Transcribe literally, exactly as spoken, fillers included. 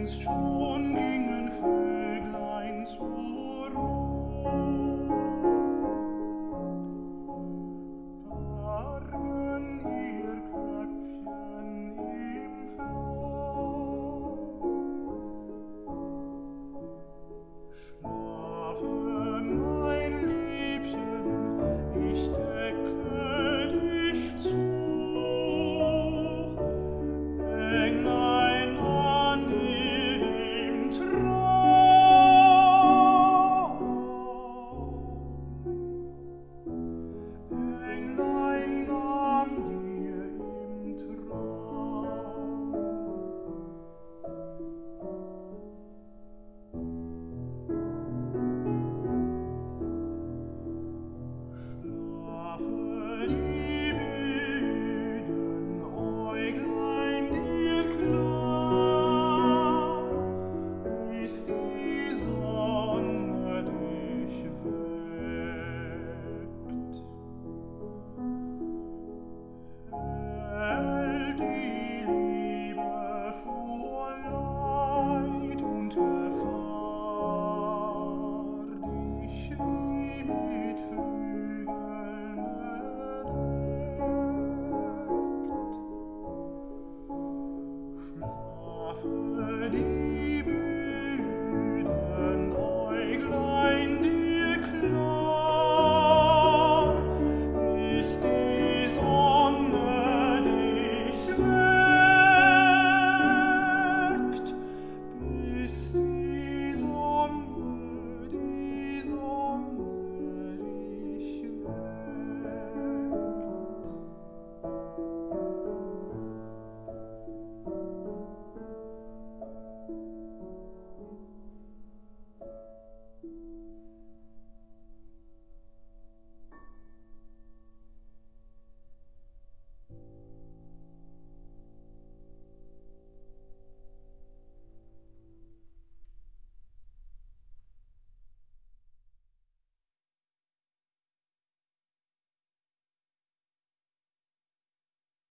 längst schon gingen Vöglein zur Ruh. Bargen ihr Köpfchen im Floh. Schlafe, mein Liebchen, ich decke dich zu. Englein an dir im Traum. Englein an dir im Traum. Schlafe die müden Äuglein dir klar, bis die Sonne dich weckt. Hält die Liebe vor Leid und Gefahr dich wie mit Flügeln bedeckt. Schlafe die